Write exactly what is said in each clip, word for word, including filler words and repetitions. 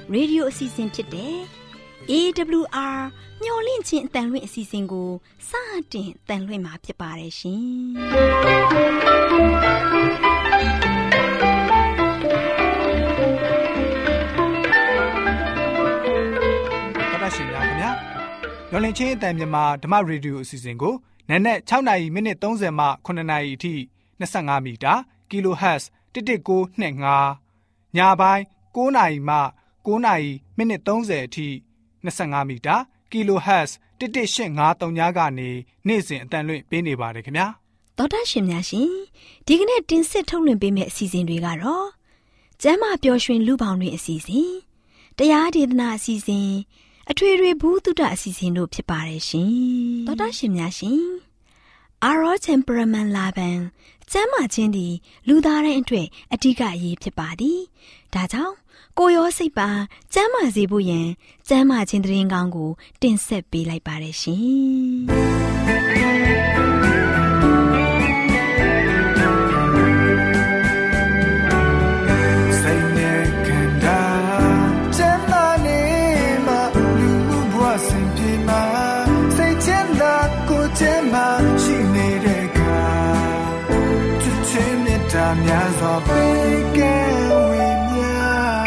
ရေဒီယိုအစီအစဉ်ဖြစ်တဲ့ အေ ဒဘလျူ အာ မျော်လင့်ခြင်းအတန်လွင့်အစီအစဉ်ကိုစတင်တန်လွင့်မှာဖြစ်ပါတယ်ရှင်။တော်ရှင်များခင်ဗျာမျော်လင့်ခြင်းအတန်မြန်မာဓမ္မရေဒီယိုအစီအစဉ်ကိုနက်နက်၆နာရီမိနစ်၃၀မှ၇နာရီအထိ၂၅မီတာကီလိုဟတ်ဇ်တစ်တစ်ကို၂၅ညပိုင်း၉နာရီမှ၉နာရီမိနစ်၃၀အထိ၂၅မီတာကီလိုဟတ်ဇ်တစ်တစ်၈၅၃ညကနေနေ့စဉ်အတန်လွင့်ပေးနေပါတယ်ခင်ဗျာတော်တာရှင်များရှင်ဒီကနေ့တင်ဆက်ထုတ်လွှင့်ပေးမယ့်အစီအစဉ်တွေကတော့ကျမ်းမာပျော်ရွှင်လူပေါင်းတွင်အစီအစဉ်တရားဒေသနာအစီအစဉ်အထွေထွေဘုဒ္ဓအစီအစဉ်တို့ဖြစ်ပါတယ်ရှင်တော်တာရှင်များရှင်အာရော temperament လာဘန်ကျမ်းမာခြင်းသည်လူသားတိုင်းအတွက်အဓိကအရေးဖြစ်ပါသည်ဒါကြောင့်ကိုယ်ရောစိတ်ပါကျမ်းမာစေဖို့ယင်ကျမ်းမာခြင်းသတင်းကောင်းကိုတင်ဆက်ပေးလိုက်ပါတယ်ရှင်စိတ်နဲ့ခံတာကျမ်းမာနေမှာလူမှုဘဝစဉ်ပြေမှာစိတ်ချမ်းသာကိုယ်ချမ်းသာရှိနေတဲ့ကချစ်ချင်းနဲ့တာများစွာပေးကဲဝေမျှ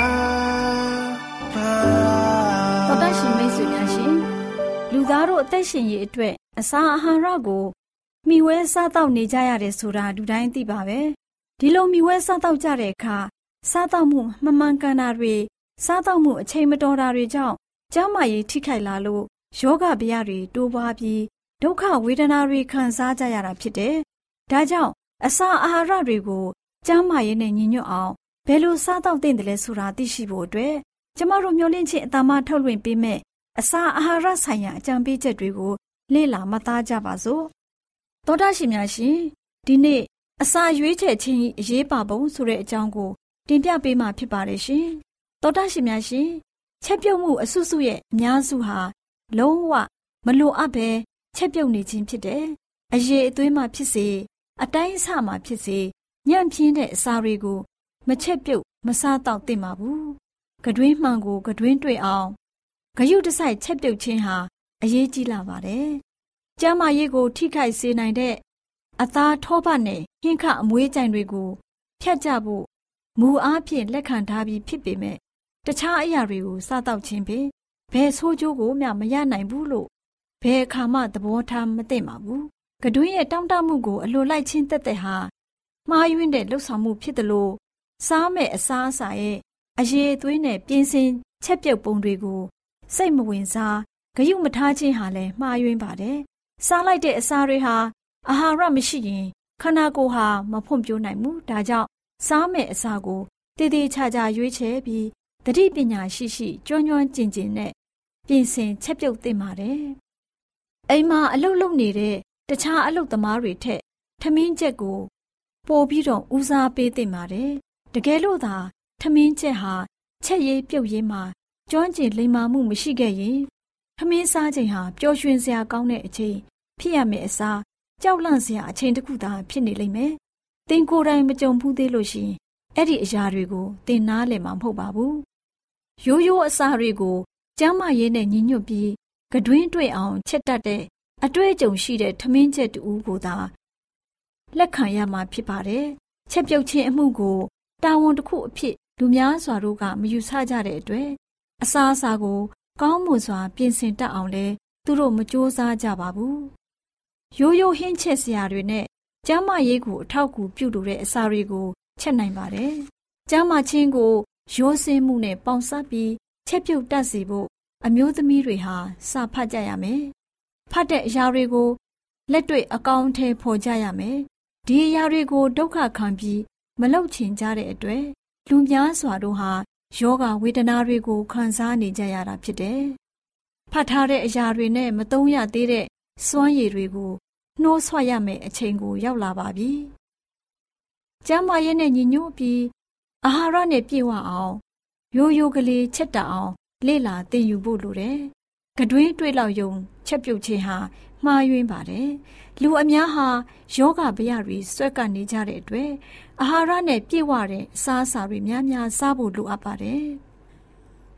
ပါတော်တရှင်မိတ်ဆွေများရှင်လူသားတို့အသက်ရှင်ရေးအတွက်အစာအာဟာရကိုမျှဝဲစားတောက်နေကြရတယ်ဆိုတာလူတိုင်းသိပါပဲဒီလိုမျှဝဲစားတောက်ကြတဲ့အခါစားတောက်မှုမမှန်ကန်တာတွေစားတောက်မှုအချိန်မတော်တာတွေကြောင့်ကျန်းမာရေးထိခိုက်လာလို့ယောဂဗျာတွေတိုးပွားပြီးဒုက္ခဝေဒနာတွေခံစားကြရတာဖြစ်တယ်။ဒါကြောင့်အစာအာဟာရတွေကိုကျန်းမာရေးနဲ့ညီညွတ်အောင်ဘယ်လိုစားတောက်သင့်တယ်လဲဆိုတာသိရှိဖို့အတွက်ကျမတို့မျှဝင့်ခြင်းအတ္တမထုတ်လွှင့်ပေးမဲ့အစာအာဟာရဆိုင်ရာအကြံပေးချက်တွေကိုလေ့လာမှတ်သားကြပါစို့။သောတာရှင်များရှင်ဒီနေ့အစာရွေးချယ်ခြင်းအရေးပါပုံဆိုတဲ့အကြောင်းကိုတင်ပြပေးမှာဖြစ်ပါတယ်ရှင်။သောတာရှင်များရှင်ချက်ပြုတ်မှုအဆုစုရဲ့အများစုဟာလုံးဝမလိုအပ်ဘဲချက်ပြုတ်နေခြင်းဖြစ်တယ်။အရေအသွေးမှဖြစ်စေအတိုင်းအဆမှဖြစ်စေညံ့ဖျင်းတဲ့အစာတွေကိုမချက်ပြုတ်မစားတော့သင့်ပါဘူး။ကတွင်းမှန်ကိုကတွင်းတွေ့အောင်ဂရုတစိုက်ချက်ပြုတ်ခြင်းဟာအရေးကြီးလာပါတယ်။ကျန်းမာရေးကိုထိခိုက်စေနိုင်တဲ့အသားထောပတ်နဲ့ဟင်းခအမွေးကြိုင်တွေကိုဖြတ်ကြဖို့မူအားဖြင့်လက်ခံထားပြီးဖြစ်ပေမဲ့တခြားအရာတွေကိုစားတော့ခြင်းဖြင့်ဘယ်ဆိုးကျိုးကိုမျှမရနိုင်ဘူးလို့ဘယ်အခါမှသဘောထားမသိပါဘူး။ကတွင်းရဲ့တောင့်တမှုကိုအလိုလိုက်ခြင်းတက်တဲ့ဟာမှားယွင်းတဲ့လှုပ်ဆောင်မှုဖြစ်တယ်လို့စားမဲ့အစားအစာရဲ့အရေးအသွေးနဲ့ပြင်းစင်ချက်ပြုတ်ပုံတွေကိုစိတ်မဝင်စားဂရုမထားခြင်းဟာလည်းမှားယွင်းပါတယ်။စားလိုက်တဲ့အစာတွေဟာအာဟာရမရှိရင်ခန္ဓာကိုယ်ဟာမဖွံ့ဖြိုးနိုင်ဘူး။ဒါကြောင့်စားမဲ့အစာကိုတည်တည်ချာချာရွေးချယ်ပြီးသတိပညာရှိရှိကျွမ်းကျွမ်းကျင်ကျင်နဲ့ပြင်ဆင်ချက်ပြုတ်သင့်ပါတယ်။အိမ်မှာအလုပ်လုပ်နေတဲ့တခြားအလုပ်သမားတွေထက်ထမင်းချက်ကိုပို့ပြီးတော့ဦးစားပေးသင့်ပါတယ်။တကယ်လို့သာထမင်းချက်ဟာချက်ရည်ပြုတ်ရည်မှာကျွမ်းကျင်လိမ္မာမှုမရှိခဲ့ရင်ထမင်းစားချိန်ဟာပျော်ရွှင်စရာကောင်းတဲ့အချိန်ဖြစ်ရမယ့်အစားကြောက်လန့်စရာအချိန်တစ်ခုသာဖြစ်နေလိမ့်မယ်။သင်ကိုယ်တိုင်မကြုံဘူးသေးလို့ရှိရင်အဲ့ဒီအရာတွေကိုသင်နားလည်မှာမဟုတ်ပါဘူး။ရိုးရိုးအစာတွေကိုကျန်းမာရေးနဲ့ညီညွတ်ပြီးကတွင်းတွေ့အောင်ချက်တတ်တဲ့အတွေ့အကြုံရှိတဲ့ထမင်းချက်တူကိုသာလက်ခံရမှာဖြစ်ပါတယ်။ချက်ပြုတ်ခြင်းအမှုကိုတာဝန်တစ်ခုအဖြစ်လူများစွာတို့ကမယူဆကြတဲ့အတွက်အစာအစာကိုကောင်းမွန်စွာပြင်ဆင်တတ်အောင်လဲသူတို့မကြိုးစားကြပါဘူး။ရိုးရိုးဟင်းချက်စရာတွေနဲ့ကျန်းမာရေးကိုအထောက်အကူပြုလိုတဲ့အစာတွေကိုချက်နိုင်ပါတယ်။ကျန်းမာခြင်းကိုရိုးစင်းမှုနဲ့ပေါင်းစပ်ပြီးချက်ပြုတ်တတ်စေဖို့အမျိုးသမီးတွေဟာစာဖတ်ကြရမယ်။ဖတ်တဲ့အရာတွေကိုလက်တွေ့အကောင့်ထဲပေါ်ကြရမယ်။ဒီအရာတွေကိုဒုက္ခခံပြီးမလုပ်ချင်ကြတဲ့အတွက်လူများစွာတို့ဟာယောဂဝေဒနာတွေကိုခံစားနေကြရတာဖြစ်တယ်။ဖတ်ထားတဲ့အရာတွေနဲ့မသုံးရသေးတဲ့စွမ်းရည်တွေကိုနှိုးဆွရမယ့်အချိန်ကိုရောက်လာပါပြီ။ကျန်းမာရေးနဲ့ညီညွတ်ပြီးအာဟာရနဲ့ပြည့်ဝအောင်ရိုးရိုးကလေးချက်တအောင်လေ့လာသင်ယူဖို့လိုတယ်။ကတွင်းတွေ့လောက်ယုံချက်ပြုတ်ခြင်းဟာမှားယွင်းပါတယ်။လူအများဟာယောဂဗျာတွေဆွဲကပ်နေကြတဲ့အတွက်အာဟာရနဲ့ပြည့်ဝတဲ့အစားအစာတွေများများစားဖို့လိုအပ်ပါတယ်။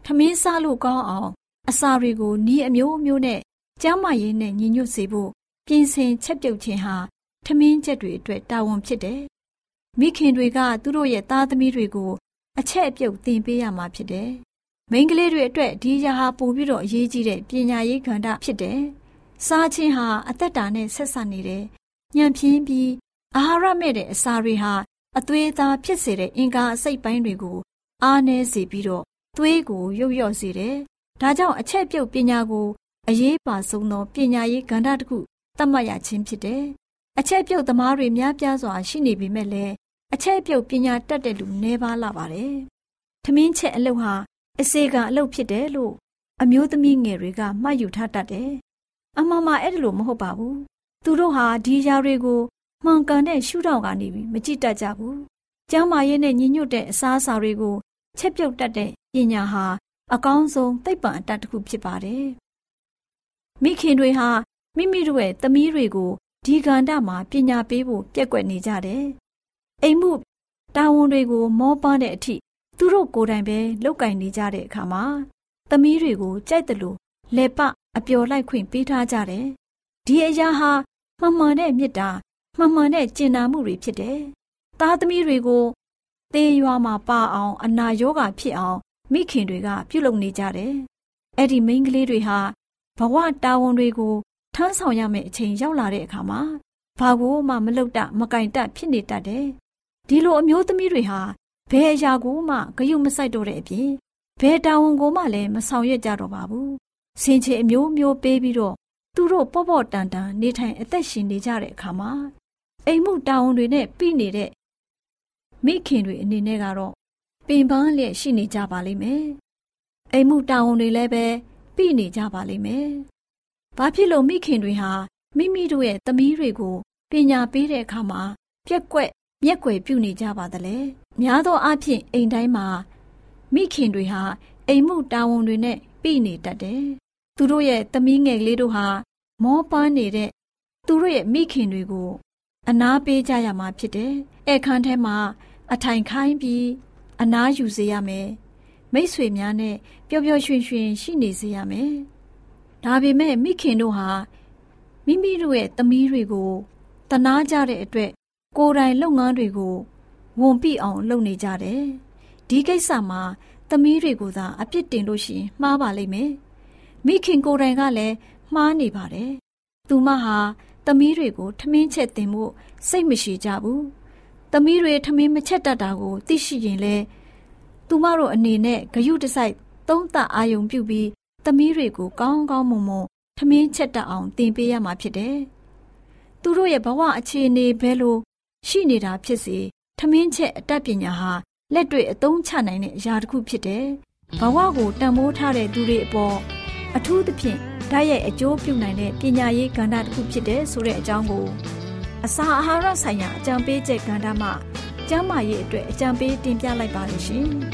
ထမင်းစားလို့ကောင်းအောင်အစာတွေကိုနီးအမျိုးမျိုးနဲ့ကျန်းမာရေးနဲ့ညီညွတ်စေဖို့ပြင်ဆင်ချက်ပြုတ်ခြင်းဟာထမင်းချက်တွေအတွက်တာဝန်ဖြစ်တယ်။မိခင်တွေကသူတို့ရဲ့သားသမီးတွေကိုအချက်အပြုတ်သင်ပေးရမှာဖြစ်တယ်။မိန်းကလေးတွေအတွက်ဒီအရာဟာပိုပြီးတော့အရေးကြီးတဲ့ပညာရေးကဏ္ဍဖြစ်တယ်။စားခြင်းဟာအသက်တာနဲ့ဆက်စပ်နေတယ်။ညံ့ဖျင်းပြီးအာဟာရမဲ့တဲ့အစာတွေဟာအသွေးသားဖြစ်စေတဲ့အင်္ဂါအစိတ်ပိုင်းတွေကိုအားနည်းစေပြီးတော့သွေးကိုရုပ်လျော့စေတယ်။ဒါကြောင့်အချက်ပြုတ်ပညာကိုအရေးပါဆုံးသောပညာရေးကဏ္ဍတစ်ခုသတ်မှတ်ရခြင်းဖြစ်တယ်။အချက်ပြုတ်သမားတွေများပြားစွာရှိနေပေမဲ့လည်းအချက်ပြုတ်ပညာတတ်တဲ့လူနည်းပါးလာပါတယ်။ထမင်းချက်အလုပ်ဟာအစေကအလုပ်ဖြစ်တယ်လို့အမျိုးသမီးငယ်တွေကမှတ်ယူထားတတ်တယ်။အမှန်မှအဲ့ဒါလို့မဟုတ်ပါဘူး။သူတို့ဟာဒီຢာတွေကိုမှန်ကန်တဲ့ရှုထောင့်ကနေပြီးမကြည့်တတ်ကြဘူး။ကျမ်းမာရေးနဲ့ညီညွတ်တဲ့အစားအစာတွေကိုချက်ပြုတ်တတ်တဲ့ပညာဟာအကောင်းဆုံးသိပ္ပံအတတ်တစ်ခုဖြစ်ပါတယ်။မိခင်တွေဟာမိမိတို့ရဲ့သမီးတွေကိုဒီကဏ္ဍမှာပညာပေးဖို့ပြက်ကွက်နေကြတယ်။အိမ်မှုတာဝန်တွေကိုမောပန်းတဲ့အထိသူတို့ကိုယ်တိုင်ပဲလုပ်ကင်နေကြတဲ့အခါမှာသမီးတွေကိုကြိုက်တယ်လို့လက်ပအပျော်လိုက်ခွင့်ပေးထားကြတယ်။ဒီအရာဟာမှန်မှန်တဲ့မေတ္တာမှန်မှန်တဲ့ကျင့်နာမှုတွေဖြစ်တယ်။သားသမီးတွေကိုသေရွာမှာပါအောင်အနာရောဂါဖြစ်အောင်မိခင်တွေကပြုလုပ်နေကြတယ်။အဲ့ဒီမိန်းကလေးတွေဟာဘဝတာဝန်တွေကိုထမ်းဆောင်ရမယ့်အချိန်ရောက်လာတဲ့အခါမှာဘာကိုမှမလုပ်တတ်မကင်တတ်ဖြစ်နေတတ်တယ်။ဒီလိုအမျိုးသမီးတွေဟာဘယ်အရာကိုမှဂရုမစိုက်တော့တဲ့အပြင်ဘယ်တာဝန်ကိုမှလည်းမဆောင်ရွက်ကြတော့ပါဘူး။ဆင်ခြေအမျိုးမျိုးပေးပြီးတော့သူတို့ပေါ့ပေါ့တန်တန်နေထိုင်အသက်ရှင်နေကြတဲ့အခါမှာအိမ်မှုတာဝန်တွေနဲ့ပြီးနေတဲ့မိခင်တွေအနေနဲ့ကတော့ပင်ပန်းလျက်ရှိနေကြပါလိမ့်မယ်။အိမ်မှုတာဝန်တွေလည်းပဲပြီးနေကြပါလိမ့်မယ်။ဘာဖြစ်လို့မိခင်တွေဟာမိမိတို့ရဲ့သမီးတွေကိုပညာပေးတဲ့အခါမှာပြက်ကွက်မျက်ကွယ်ပြုနေကြပါသလဲ။များသောအားဖြင့်အိမ်တိုင်းမှာမိခင်တွေဟာအိမ်မှုတာဝန်တွေနဲ့ပြီးနေတတ်တယ်။သူတို့ရဲ့သမီးငယ်ကလေးတို့ဟာမောပန်းနေတဲ့သူတို့ရဲ့မိခင်တွေကိုအနာပေးကြရမှာဖြစ်တယ်။အခန်းထဲမှာအထိုင်ခိုင်းပြီးအနာယူစေရမယ်။မိတ်ဆွေများနဲ့ပျော်ပျော်ရွှင်ရွှင်ရှိနေစေရမယ်။ဒါပေမဲ့မိခင်တို့ဟာမိမိတို့ရဲ့သမီးတွေကိုတနာကြတဲ့အတွက်ကိုယ်တိုင်လုပ်ငန်းတွေကိုဝန်ပိအောင်လုပ်နေကြတယ်။ဒီကိစ္စမှာသမီးတွေကိုသာအပြစ်တင်လို့ရှိရင်မှားပါလိမ့်မယ်။မိခင်ကိုယ်တိုင်ကလည်းမှားနေပါတယ်။သူမဟာသမီးတွေကိုထမင်းချက်တင်ဖို့စိတ်မရှိကြဘူး။သမီးတွေထမင်းမချက်တတ်တာကိုသိရှိရင်လဲသူမတို့အနေနဲ့ဂရုတစိုက်သုံးသပ်အာရုံပြုပြီးသမီးတွေကိုကောင်းကောင်းမွန်မွန်ထမင်းချက်တတ်အောင်သင်ပေးရမှာဖြစ်တယ်။သူတို့ရဲ့ဘဝအခြေအနေဘယ်လိုရှိနေတာဖြစ်စေထမင်းချက်အတတ်ပညာဟာလက်တွေ့အသုံးချနိုင်တဲ့အရာတစ်ခုဖြစ်တယ်။ဘဝကိုတန်ဖိုးထားတဲ့သူတွေအပေါ်အထူးသဖြင့်ဓာတ်ရိုက်အကျိုးပြုနိုင်တဲ့ပညာရေးကဏ္ဍတစ်ခုဖြစ်တယ်ဆိုတဲ့အကြောင်းကိုအစာအာဟာရဆိုင်ရာအကြံပေးချက်ကဏ္ဍမှာကျန်းမာရေးအတွက်အကြံပေးတင်ပြလိုက်ပါလို့ရှင်။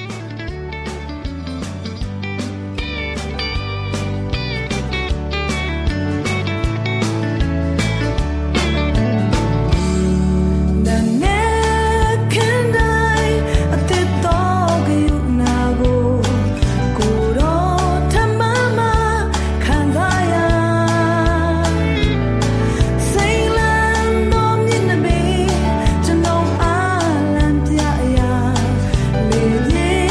Yeah.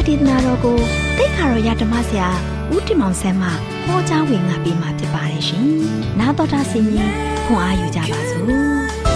ဒေသနာတော်ကိုတိတ်ခါတော်ရဓမ္မဆရာဦးတင်မောင်ဆန်းမှဟောကြားဝင်ငါပေးมาဖြစ်ပါတယ်ရှင်။နားတော်တာဆင်ရင်ခွန်အားယူကြပါစို့။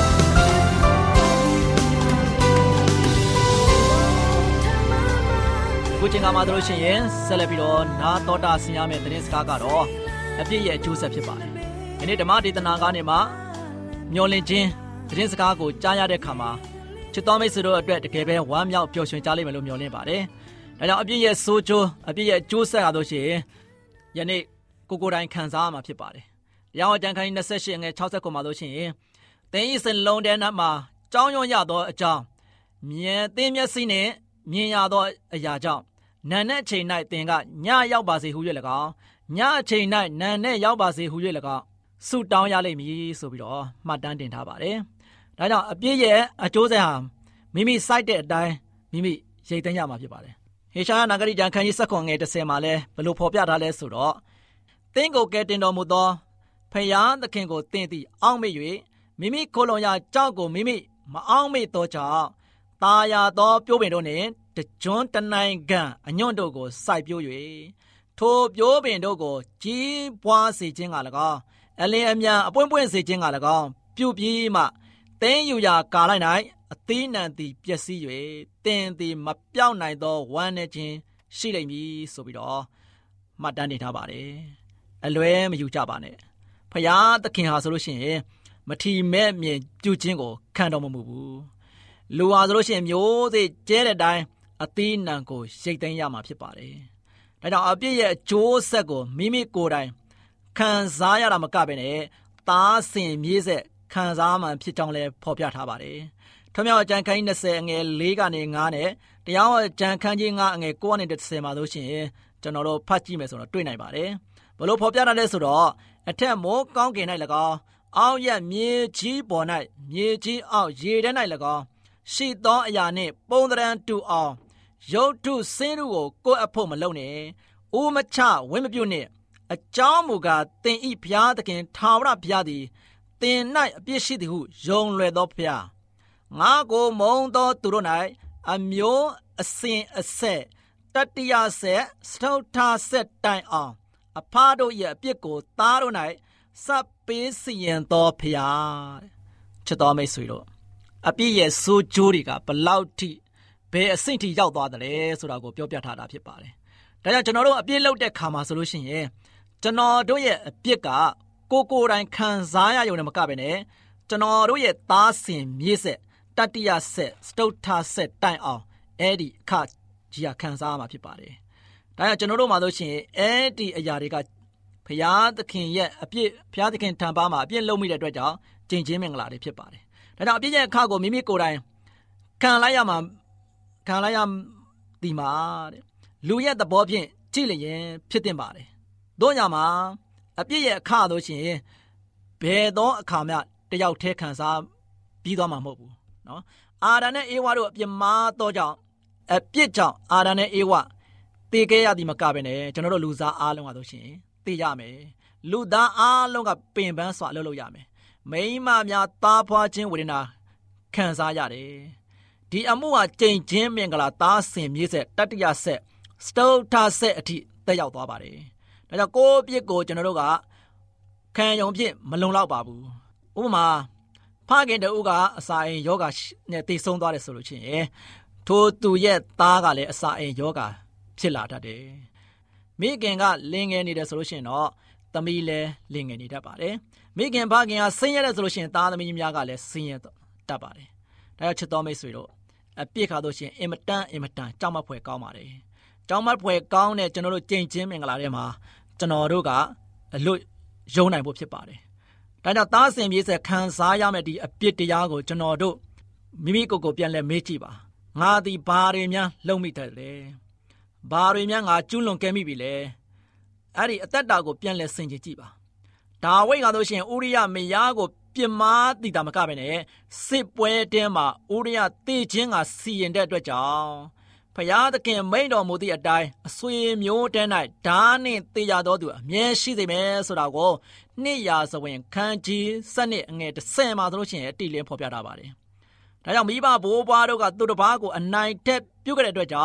ကိုကျင်ကမှာတို့ရှင်ရင်ဆက်လက်ပြီးတော့နားတော်တာဆင်ရမယ့်သတင်းစကားကတော့အပြည့်ရဲ့အကျိုးဆက်ဖြစ်ပါတယ်။ဒီနေ့ဓမ္မဒေသနာကနေမှမျောလင့်ခြင်းသတင်းစကားကိုကြားရတဲ့အခါမှာချစ်တော်မိတ်ဆွေတို့အတွက်တကယ်ပဲဝမ်းမြောက်ပျော်ရွှင်ကြလိမ့်မယ်လို့မျှော်လင့်ပါတယ်။ဒါကြောင့်အပြည့်ရဲ့ဆိုးကျိုးအပြည့်ရဲ့အကျိုးဆက်ရတော့ရှင်ယနေ့ကိုကိုယ်တိုင်ခံစားရမှာဖြစ်ပါတယ်။ရောင်ကျန်ခိုင်းနှစ်ရှစ်ငယ်၆၀မှာလို့ရှိရင်သင်ဤစလုံးတဲ့နတ်မှာကြောင်းရွံ့ရသောအကြောင်းမြင်သင်မျက်စိနှင့်မြင်ရသောအရာကြောင့်နာနဲ့အချိန်၌သင်ကညရောက်ပါစေဟု၍၎င်းညအချိန်၌နာနဲ့ရောက်ပါစေဟု၍၎င်းဆုတောင်းရလိမ့်မည်ဆိုပြီးတော့မှတ်တမ်းတင်ထားပါတယ်။ဒါကြောင့်အပြည့်ရဲ့အကျိုးဆက်ဟာမိမိစိုက်တဲ့အတိုင်းမိမိရိတ်သိမ်းရမှာဖြစ်ပါတယ်။ဟေရှာယနဂရီကျမ်းခန်းကြီး၁၇ငယ်၁၀မှာလဲဘလို့ဖော်ပြထားလဲဆိုတော့သင်ကိုကယ်တင်တော်မူသောဖယားသခင်ကိုသင်သည်အောက်မေ့၍မိမိခိုလုံရာကြောက်ကိုမိမိမအောက်မေ့သောကြောင့်ตาရသောပြိုးပင်တို့နှင့်တကျွန်းတနိုင်ငံအညွန့်တို့ကိုစိုက်ပျိုး၍ထိုပြိုးပင်တို့ကိုကြီးပွားစေခြင်းက၎င်းအလင်းအမြန်အပွင့်ပွင့်စေခြင်းက၎င်းပြုပြီးမှသင်ယူရာကာလိုက်၌အသီးနှံသည်ပျက်စီး၍သင်သည်မပြောင်းနိုင်သောဝမ်းနည်းခြင်းရှိလိမ့်မည်ဆိုပြီးတော့မှတ်တမ်းတင်ထားပါတယ်။အလွဲမယူကြပါနဲ့။ဖယားသခင်ဟာဆိုလို့ရှိရင်မထီမဲ့မြင်ပြုခြင်းကိုခံတော်မမူဘူး။လူဟာဆိုလို့ရှိရင်မျိုးစေ့ကျဲတဲ့အတိုင်းအသီးနှံကိုရိတ်သိမ်းရမှာဖြစ်ပါတယ်။ဒါကြောင့်အပြည့်ရဲ့အကျိုးဆက်ကိုမိမိကိုယ်တိုင်ခံစားရတာမကဘဲနဲ့သားစင်မြေးဆက်ခံစားမှဖြစ်ကြောင်းလည်းဖော်ပြထားပါတယ်။ထမြောက်ကျမ်းခန်းကြီး၂၀အငယ်၄ကနေ၅နဲ့တရားဟောကျမ်းခန်းကြီး၅အငယ်၉နဲ့၁၀မှာလို့ရှိရင်ကျွန်တော်တို့ဖတ်ကြည့်မယ်ဆိုတော့တွေ့နိုင်ပါတယ်။ဘလို့ဖော်ပြတာလဲဆိုတော့အထက်မိုးကောင်းကင်၌၎င်းအောက်ရက်မြေကြီးပေါ်၌မြေကြီးအောက်ရေထဲ၌၎င်းရှိသောအရာနှင့်ပုံသဏ္ဍာန်တူအောင်ရုပ်ထုစင်းတို့ကိုကိုယ်အဖို့မလုပ်နဲ့။ဦးမချဝင်းမပြုတ်နဲ့အကြောင်းမူကားသင်ဤဘုရားသခင်ထာဝရဘုရားသည်သင်၌အပြစ်ရှိသည်ဟုယုံလွယ်သောဘုရားငါကိုမုံသောသူတို့၌အမျိုးအစဉ်အဆက်တတိယဆက်စတုထဆက်တိုင်အောင်အဖားတို့ရဲ့အပြစ်ကိုသားတို့၌စပ်ပေးစီရင်သောဘုရားချစ်တော်မိတ်ဆွေတို့အပြစ်ရဲ့ဆိုးကျိုးတွေကဘလောက်ထိဘယ်အဆင့်ထိရောက်သွားတယ်လဲဆိုတာကိုပြောပြထားတာဖြစ်ပါတယ်။ဒါကြောင့်ကျွန်တော်တို့အပြစ်လုပ်တဲ့ခါမှာဆိုလို့ရှိရင်ကျွန်တော်တို့ရဲ့အပြစ်ကကိုကိုယ်တိုင်ခံစားရရုံနဲ့မကဘဲနဲ့ကျွန်တော်တို့ရဲ့သားစင်မြေးဆက်တတိယဆက်စတုထဆက်တိုင်အောင်အဲ့ဒီအခကြီးခံစားရမှာဖြစ်ပါတယ်။ဒါကြောင့်ကျွန်တော်တို့မှာဆိုရှင်အဲ့ဒီအရာတွေကဘုရားသခင်ရဲ့အပြစ်ဘုရားသခင်ထံပါမှာအပြစ်လုပ်မိတဲ့အတွက်ကြောင့်ကျင့်ချင်းမင်္ဂလာတွေဖြစ်ပါတယ်။ဒါကြောင့်အပြစ်ရဲ့အခကိုမိမိကိုယ်တိုင်ခံလိုက်ရမှာခံလိုက်ရဒီမှာတဲ့လူရဲ့သဘောဖြင့်ကြည့်လျင်ဖြစ်တင်ပါတယ်။တို့ညမှာအပြစ်ရဲ့အခါဆိုရှင်ဘယ်သောအခါမှတယောက်တည်းခံစားပြီးသွားမှာမဟုတ်ဘူးနော်အာဒံနဲ့အေဝါတို့အပြစ်မှားသောကြောင့်အပြစ်ကြောင့်အာဒံနဲ့အေဝါတေခဲ့ရသည်မကဘဲနဲ့ကျွန်တော်တို့လူသားအားလုံးကဆိုရှင်တေရမယ်လူသားအားလုံးကပင်ပန်းစွာလှုပ်လို့ရမယ်မိန်းမများသားဖွားခြင်းဝေဒနာခံစားရတယ်ဒီအမှုဟာကြိမ်ချင်းမင်္ဂလာသားစင်မြေးဆက်တတိယဆက်စတုထဆက်အထိတက်ရောက်သွားပါတယ်ဒါကြောင့်ကိုယ့်အပြစ်ကိုကျွန်တော်တို့ကခံယုံဖြင့်မလုံလောက်ပါဘူးဥပမာဖခင်တူကအစာအိမ်ယောဂနဲ့တည်ဆုံးသွားတယ်ဆိုလို့ချင်းထိုသူရဲ့သားကလည်းအစာအိမ်ယောဂဖြစ်လာတတ်တယ်မိခင်ကလင်ငယ်နေတယ်ဆိုလို့ရှိရင်တော့သမီးလည်းလင်ငယ်နေတတ်ပါတယ်မိခင်ဖခင်ကဆင်းရဲတယ်ဆိုလို့ရှိရင်သားသမီးများကလည်းဆင်းရဲတတ်ပါတယ်ဒါကြောင့်ချစ်တော်မိတ်ဆွေတို့အပြစ်ခါလို့ရှိရင်အင်မတန်အင်မတန်ကြောက်မက်ဖွယ်ကောင်းပါတယ်ကြောက်မက်ဖွယ်ကောင်းတဲ့ကျွန်တော်တို့ကြင်ချင်းမင်္ဂလာထဲမှာကျွန်တော်တို့ကအလွတ်ယုံနိုင်ဖို့ဖြစ်ပါတယ်ဒါကြောင့်သားစင်ပြေးဆက်ခံစားရမယ့်ဒီအပြစ်တရားကိုကျွန်တော်တို့မိမိကိုယ်ကိုပြန်လဲမေးကြည့်ပါငါသည်ဘာတွေများလုံမိတယ်လဲဘာတွေများငါကျူးလွန်ခဲ့မိပြီလဲအဲ့ဒီအသက်တာကိုပြန်လဲဆင်ခြင်ကြည့်ပါဒါဝိဒ်ကဆိုရှင်ဥရိယမယားကိုပြစ်မှားတည်တာမကပဲနဲ့စစ်ပွဲတဲမှာဥရိယတေခြင်းကစီရင်တဲ့အတွက်ကြောင့်ဖယားသခင်မိန့်တော်မူသည့်အတိုင်းအဆွေမျိုးတဲ၌ဓာနှင့်တေရတော်သူအမြဲရှိစေမယ်ဆိုတာကိုနှစ်ရာဇဝင်ခန်းကြီးစနစ်အငယ်တစ်ဆယ်မှာဆိုလို့ရှိရင်အတိလင်းဖော်ပြထားပါတယ်။ဒါကြောင့်မိဘဘိုးဘွားတို့ကသူတစ်ပါးကိုအနိုင်ထက်ပြုတ်ခဲ့တဲ့အတွက်ကြောင့်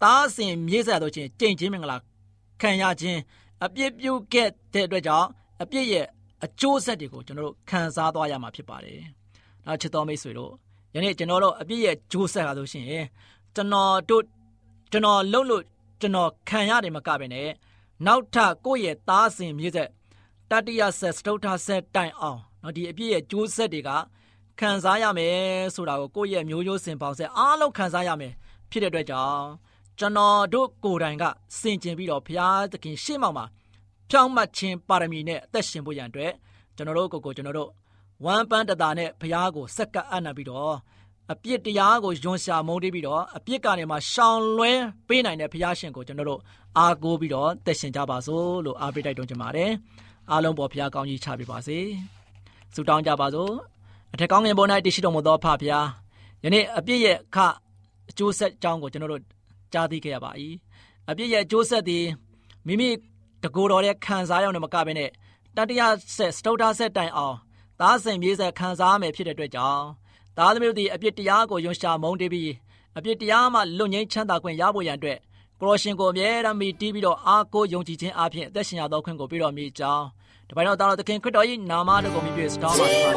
သားစဉ်မြေးဆက်တို့ချင်းကြိမ်ချင်းမင်္ဂလာခံရခြင်းအပြစ်ပြုခဲ့တဲ့အတွက်ကြောင့်အပြစ်ရဲ့အကျိုးဆက်တွေကိုကျွန်တော်တို့ခံစားသွားရမှာဖြစ်ပါတယ်။နောက်ချစ်တော်မိတ်ဆွေတို့ယနေ့ကျွန်တော်တို့အပြစ်ရဲ့ကျိုးဆက်ဟာဆိုရှင်ကျွန်တော်တို့ကျွန်တော်လှုပ်လို့ကျွန်တော်ခံရတယ်မကပဲနဲ့နောက်ထပ်ကိုယ့်ရဲ့သားစဉ်မြေးဆက်တတိယဆက်စတုထဆက်တိုင်အောင်နော်ဒီအပြစ်ရဲ့ကျိုးဆက်တွေကခံစားရမယ်ဆိုတာကိုကိုယ့်ရဲ့မျိုးရိုးစင်ပေါင်းဆက်အားလုံးခံစားရမယ်ဖြစ်တဲ့အတွက်ကြောင့်ကျွန်တော်တို့ကိုယ်တိုင်ကစင်ကျင်ပြီးတော့ဘုရားသခင်ရှေ့မှောက်မှာဖြောင့်မတ်ခြင်းပါရမီနဲ့အသက်ရှင်ဖို့ရန်အတွက်ကျွန်တော်တို့ကိုကိုကျွန်တော်တို့ဝမ်းပန်းတသာနဲ့ဘုရားကိုစက္ကပ်အပ်နှံပြီးတော့အပြစ်တရားကိုယွန်ရှာမုန်းပြီးတော့အပြစ်ကနေမှရှောင်လွှဲပေးနိုင်တဲ့ဘုရားရှင်ကိုကျွန်တော်တို့အားကိုးပြီးတော့သက်ရှင်ကြပါစို့လို့အားပေးတိုက်တွန်းချင်ပါတယ်အားလုံးပေါ်ဘုရားကောင်းကြီးချပေးပါစေဆုတောင်းကြပါစို့အထက်ကောင်းငင်ပေါ်၌တည်ရှိတော်မူသောဖဖျားယနေ့အပြစ်ရဲ့အခအကျိုးဆက်အကြောင်းကိုကျွန်တော်တို့ကြားသိခဲ့ရပါ၏အပြစ်ရဲ့အကျိုးဆက်သည်မိမိတကိုယ်တော်ရဲ့ခံစားရအောင်မကဘဲနဲ့တတိယဆက်စတုထဆက်တိုင်အောင်သားစဉ်မြေးဆက်ခံစားမယ်ဖြစ်တဲ့အတွက်ကြောင့်သားသမီးတို့သည်အပြစ်တရားကိုယွန်ရှာမုန်းပြီးအပြစ်တရားမှလွတ်ငြိမ်းချမ်းသာခွင့်ရဖို့ရန်အတွက်ကိုရရှင်ကိုအမြဲတမ်းမိတီးပြီးတော့အားကိုးယုံကြည်ခြင်းအပြင်အသက်ရှင်ရသောခွင့်ကိုပေးတော်မူကြောင်းတပိုင်တော်တော်သခင်ခရစ်တော်၏နာမတော်ကိုမြှွေစတောင်းပါပါ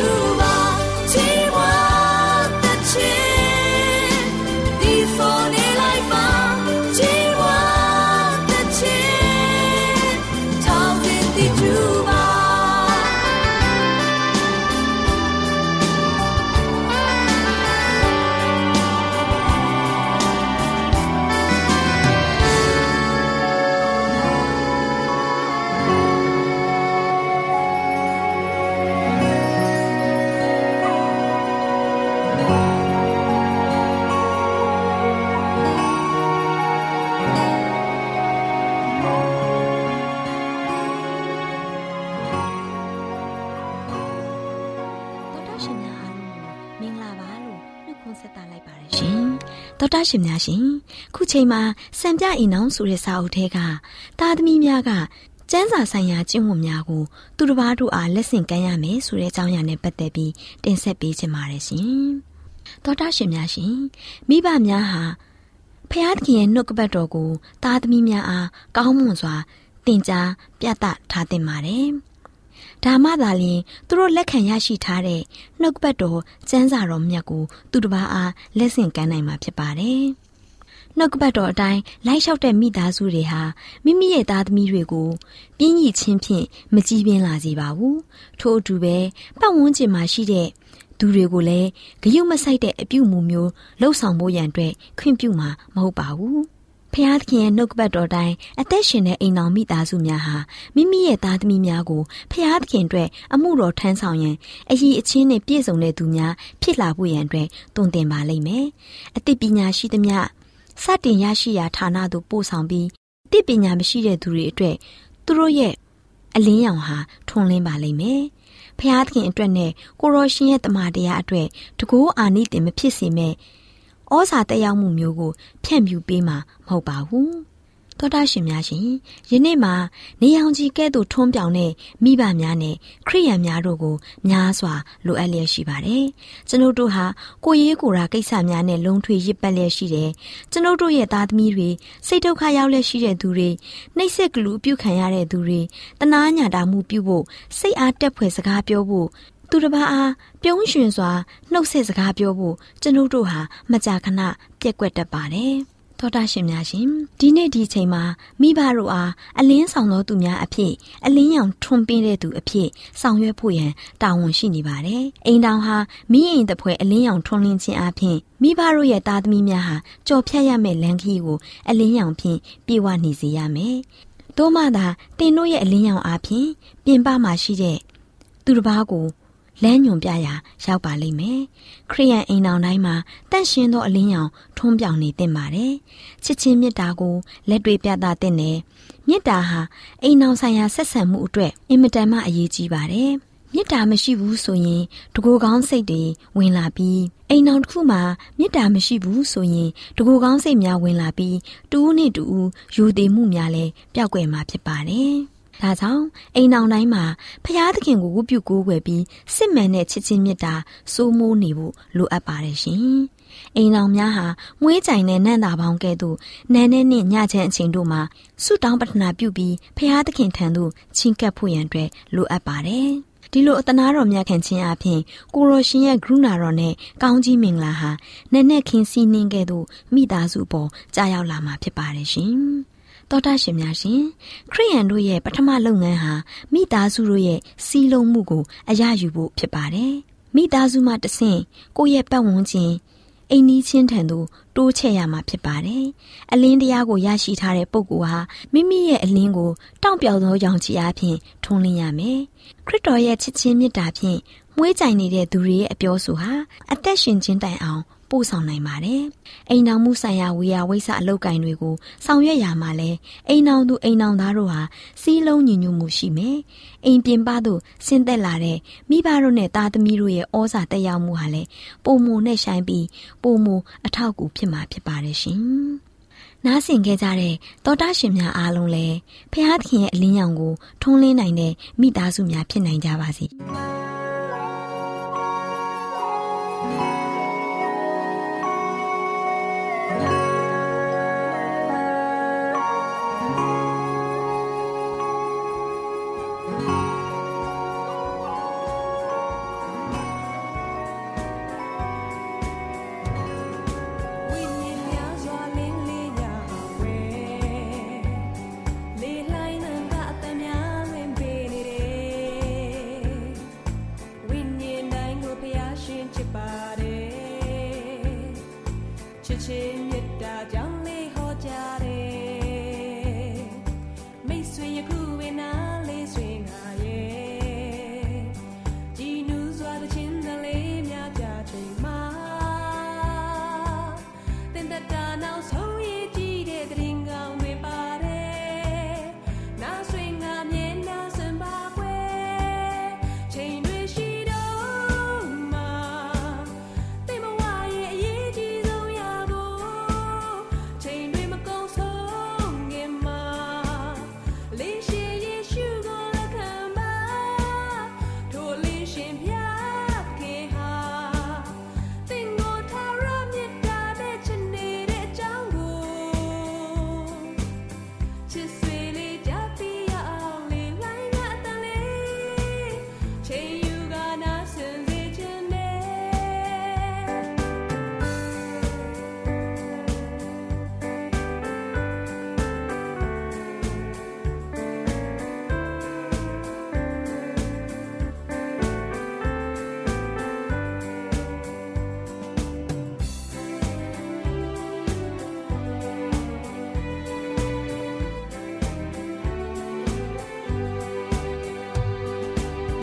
Before ဖုန်းဆက်တာလိုက်ပါတယ်ရှင်တော်တာရှင်များရှင်ခုချိန်မှာစံပြအိမ်အောင်ဆိုတဲ့စာအုပ်ထဲကသားသမီးများကကျန်းစာဆိုင်ရာကျင့်ဝတ်များကိုသူတစ်ပါးတို့အားလက်ဆင့်ကမ်းရမယ်ဆိုတဲ့အကြောင်းအရာနဲ့ပတ်သက်ပြီးတင်ဆက်ပေးချင်ပါတယ်ရှင်တော်တာရှင်များရှင်မိဘများဟာဖျားသခင်ရဲ့နှုတ်ကပတ်တော်ကိုသားသမီးများအားကောင်းမွန်စွာသင်ကြားပြသထားသင့်ပါတယ်ဒါမှသာလျှင်သူတို့လက်ခံရရှိထားတဲ့နှုတ်ကပတ်တော်ကျမ်းစာတော်မြတ်ကိုသူတစ်ပါးအားလက်ဆင့်ကမ်းနိုင်မှာဖြစ်ပါတယ်။နှုတ်ကပတ်တော်အတိုင်းလိုက်လျှောက်တဲ့မိသားစုတွေဟာမိမိရဲ့သားသမီးတွေကိုပြင်းရည်ချင်းဖြင့်မကြည်ပြင်းလာစေပါဘူး။ထို့အတူပဲပတ်ဝန်းကျင်မှာရှိတဲ့သူတွေကိုလည်းဂရုမစိုက်တဲ့အပြုအမူမျိုးလှုပ်ဆောင်ဖို့ရန်အတွက်ခွင့်ပြုမှာမဟုတ်ပါဘူး။ဖျားသခင်ရဲ့နှုတ်ကပတ်တော်တိုင်းအသက်ရှင်တဲ့အိမ်တော်မိသားစုများဟာမိမိရဲ့သားသမီးများကိုဖျားသခင်အတွက်အမှုတော်ထမ်းဆောင်ရန်အရည်အချင်းနဲ့ပြည့်စုံတဲ့သူများဖြစ်လာဖို့ရန်အတွက်တွင်တင်ပါလိမ့်မယ်။အသိပညာရှိသမျှစတင်ရရှိရာဌာနသို့ပို့ဆောင်ပြီးအသိပညာမရှိတဲ့သူတွေအတွက်သူတို့ရဲ့အလင်းရောင်ဟာထွန်းလင်းပါလိမ့်မယ်။ဖျားသခင်အတွက်နဲ့ကိုရောရှင်ရဲ့တမန်တရားအတွက်တကူအာနိသင်မဖြစ်စေမဲ့ဩဇာတက်ရောက်မှုမျိုးကိုဖြန့်ဖြူးပေးမှာမဟုတ်ပါဘူး။သောတာရှင်များရှင်ယနေ့မှာနေအောင်ကြီးကဲ့သို့ထွန်းပြောင်တဲ့မိဘများနဲ့ခရိယန်များတို့ကိုများစွာလိုအပ်လျက်ရှိပါတယ်။ကျွန်ုပ်တို့ဟာကိုရေးကိုယ်ရာကိစ္စများနဲ့လုံထွေရစ်ပတ်လျက်ရှိတယ်။ကျွန်ုပ်တို့ရဲ့သားသမီးတွေစိတ်ဒုက္ခရောက်လျက်ရှိတဲ့သူတွေနှိပ်စက်ကလူပြုခံရတဲ့သူတွေတနာညတာမှုပြုဖို့စိတ်အားတက်ဖွယ်စကားပြောဖို့သူတစ်ပါးအားပြုံးရွှင်စွာနှုတ်ဆက်စကားပြောဖို့ကျွန်ုပ်တို့ဟာမကြာခဏပြက်ကွက်တတ်ပါတယ်။သောတာရှင်များရှင်ဒီနေ့ဒီချိန်မှာမိဘတို့အားအလင်းဆောင်သောသူများအဖြစ်အလင်းရောင်ထွန်းပေးတဲ့သူအဖြစ်ဆောင်ရွက်ဖို့ရန်တာဝန်ရှိနေပါတယ်။အိမ်တောင်ဟာမိအိမ်တစ်ဖွဲအလင်းရောင်ထွန်းလင်းခြင်းအပြင်မိဘတို့ရဲ့သားသမီးများဟာကြော်ဖြတ်ရမယ့်လမ်းခရီးကိုအလင်းရောင်ဖြင့်ပြေဝနေစေရမယ်။သို့မှသာတင်တို့ရဲ့အလင်းရောင်အားဖြင့်ပြင်ပမှာရှိတဲ့သူတစ်ပါးကိုလမ်းညွန်ပြရာရောက်ပါလိမ့်မယ်။ခရိယန်အိမ်တော်တိုင်းမှာတန့်ရှင်းသောအလင်းရောင်ထွန်းပြောင်နေသင့်ပါတယ်။ချစ်ချင်းမေတ္တာကိုလက်တွေ့ပြသသင့်တယ်။မေတ္တာဟာအိမ်တော်ဆိုင်ရာဆက်ဆံမှုအတွက်အင်မတန်မှအရေးကြီးပါတယ်။မေတ္တာမရှိဘူးဆိုရင်တကူကောင်းစိတ်တွေဝင်လာပြီးအိမ်တော်တစ်ခုမှာမေတ္တာမရှိဘူးဆိုရင်တကူကောင်းစိတ်များဝင်လာပြီးတူဦးနဲ့တူဦးယူတည်မှုများလည်းပျောက်ကွယ်မှာဖြစ်ပါတယ်။ဒါကြောင့်အိမ်တော်တိုင်းမှာဖျားသခင်ကိုဝတ်ပြုကိုးကွယ်ပြီးစစ်မှန်တဲ့ချစ်ချင်းမေတ္တာစိုးမိုးနေဖို့လိုအပ်ပါတယ်ရှင်။အိမ်တော်များဟာမွေးကြိုင်တဲ့နန္တာပေါင်းကဲ့သို့နန်းနဲ့ညချမ်းအချိန်တို့မှာဆုတောင်းပတနာပြုပြီးဖျားသခင်ထံသို့ချဉ်ကပ်ဖို့ရန်အတွက်လိုအပ်ပါတယ်။ဒီလိုအတနာတော်မြတ်ခံခြင်းအပြင်ကိုရောရှင်ရဲ့ဂရုဏာတော်နဲ့ကောင်းကြီးမင်္ဂလာဟာနက်နက်ခင်းစီးနှင်းကဲ့သို့မိသားစုပေါ်ကြားရောက်လာမှာဖြစ်ပါတယ်ရှင်။တော်တာရှင်များရှင်ခရိယန်တို့ရဲ့ပထမလုပ်ငန်းဟာမိသားစုတို့ရဲ့စီးလုံးမှုကိုအရယူဖို့ဖြစ်ပါတယ်မိသားစုမှတဆင့်ကိုယ့်ရဲ့ပတ်ဝန်းကျင်အိမ်နီးချင်းထံသို့တိုးချဲ့ရမှာဖြစ်ပါတယ်အလင်းတရားကိုရရှိထားတဲ့ပုဂ္ဂိုလ်ဟာမိမိရဲ့အလင်းကိုတောင့်ပြောင်သောရောင်ခြည်အပြင်ထွန်းလင်းရမယ်ခရစ်တော်ရဲ့ချစ်ချင်းမေတ္တာဖြင့်မွေးကြိုင်နေတဲ့သူတွေရဲ့အပြောဆိုဟာအသက်ရှင်ခြင်းတိုင်အောင်ပို့ဆောင်နိုင်ပါတယ်။အိမ်တော်မှုဆိုင်ရာဝေယဝိဆအလုပ်ကိုင်တွေကိုဆောင်ရွက်ရမှာလဲအိမ်တော်သူအိမ်တော်သားတို့ဟာစီးလုံးညီညွတ်မှုရှိမယ်။အိမ်ပြင်ပသို့ဆင်းသက်လာတဲ့မိဘတို့နဲ့သားသမီးတို့ရဲ့ဩဇာတက်ရောက်မှုဟာလဲပုံမနဲ့ဆိုင်ပြီးပုံမအထောက်အကူဖြစ်မှာဖြစ်ပါတယ်ရှင်။နားဆင်ခဲ့ကြတဲ့သောတာရှင်များအားလုံးလည်းဖခင်သခင်ရဲ့အလင်းရောင်ကိုထွန်းလင်းနိုင်တဲ့မိသားစုများဖြစ်နိုင်ကြပါစေ။ရ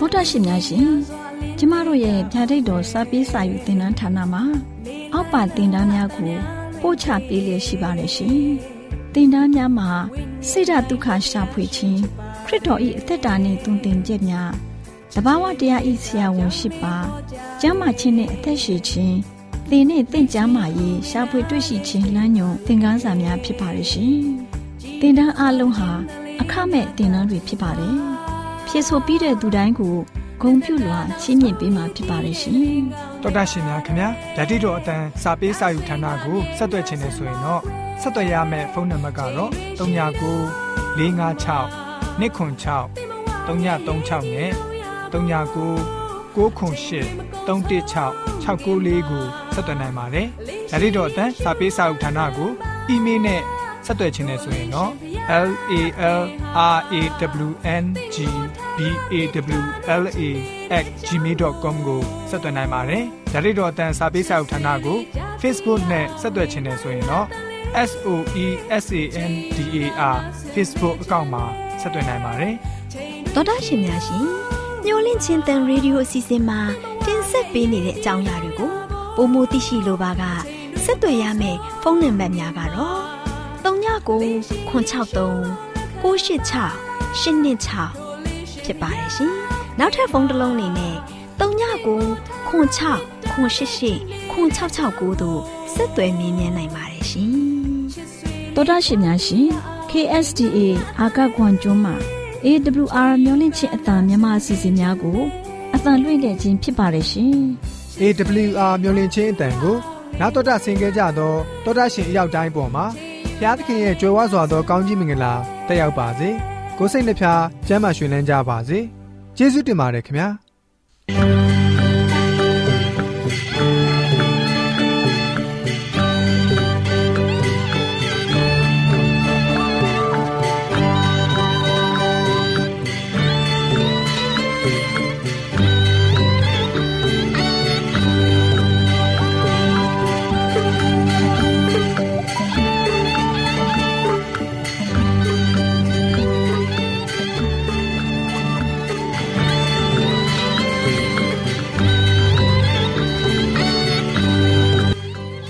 တော်တာရှင်များရှင်ကျမတို့ရဲ့ဗျာဒိတ်တော်စာပေးစာယူသင်တန်းဌာနမှာအောက်ပါသင်တန်းများကိုပို့ချပေးလျက်ရှိပါတယ်ရှင်သင်တန်းများမှာစိတ်ဓာတ်ဒုက္ခရှာဖွေခြင်းခရစ်တော်၏အသက်တာနှင့်တုန်တင်ချက်များတဘာဝတရားဤဆရာဝန်ရှိပါကျမ်းမာခြင်းနှင့်အသက်ရှိခြင်းသင်နှင့်သင်ကျမ်းမာရေးရှာဖွေတွေ့ရှိခြင်းလမ်းညွန်သင်ခန်းစာများဖြစ်ပါရဲ့ရှင်သင်တန်းအလုံးဟာအခမဲ့သင်တန်းတွေဖြစ်ပါတယ်ဖြည့်ဆို့ပြီးတဲ့သူတိုင်းကိုဂုဏ်ပြုလွှာချီးမြှင့်ပေးမှာဖြစ်ပါတယ်ရှင်တော်တာရှင်များခင်ဗျာဓာတိတော်အတန်းစာပေးစာယူဌာနကိုဆက်သွယ်ခြင်းနဲ့ဆိုရင်တော့ဆက်သွယ်ရမယ့်ဖုန်းနံပါတ်ကတော့၃၉၄၅၆၂ခွန်၆၃၃၆နဲ့၃၉၉ခွန်၈၃၁၆၆၉လေးကိုဆက်သွယ်နိုင်ပါတယ်ဓာတိတော်အတန်းစာပေးစာယူဌာနကိုအီးမေးလ်နဲ့ဆက်သွယ်ခြင်းနဲ့ဆိုရင်တော့ l a l r a w n g b a w l a at gmail dot com ကိုဆက်သွင်းနိုင်ပါတယ်။ဒါ့အပြင်တော့အတန်းစာပေးစာအုပ်ဌာနကို Facebook နဲ့ဆက်သွယ်ခြင်းနဲ့ဆိုရင်တော့ S O E S A N D A R Facebook အကောင့်မှာဆက်သွင်းနိုင်ပါတယ်။ဒေါက်တာရှင်များရှင်ညှို့လင့်ချင်းတန်ရေဒီယိုအစီအစဉ်မှာတင်ဆက်ပေးနေတဲ့အကြောင်းအရာတွေကိုပိုမိုသိရှိလိုပါကဆက်သွယ်ရမယ့်ဖုန်းနံပါတ်များကတော့၃၉ကိုခွန်၆၃ကို၈၆၈၂၆ဖြစ်ပါတယ်ရှင်။နောက်ထပ်ဖုန်းတစ်လုံးနေနဲ့၃၉ကိုခွန်၆ခွန်၈၈ခွန်၆၆ကိုတို့ဆက်သွယ်မြင်းမြန်းနိုင်ပါတယ်ရှင်။တော်တာရှင်များရှင် K S D A အာကခွန်ကျွန်းမှာ A W R မျိုးလင့်ချင်းအတံမြန်မာအစီအစဉ်များကိုအတံလွှင့်ခဲ့ခြင်းဖြစ်ပါတယ်ရှင်။ A W R မျိုးလင့်ချင်းအတံကိုနောက်တော်တာဆင်ကြကြတော့တော်တာရှင်အရောက်တိုင်းပေါ်မှာဘုရားသခင်ရဲ့ကြွယ်ဝစွာသောကောင်းကြီးမင်္ဂလာတက်ရောက်ပါစေ။ကိုယ်စိတ်နှဖျားကျမ်းမာရွှင်လန်းကြပါစေ။ကျေးဇူးတင်ပါတယ်ခင်ဗျာ။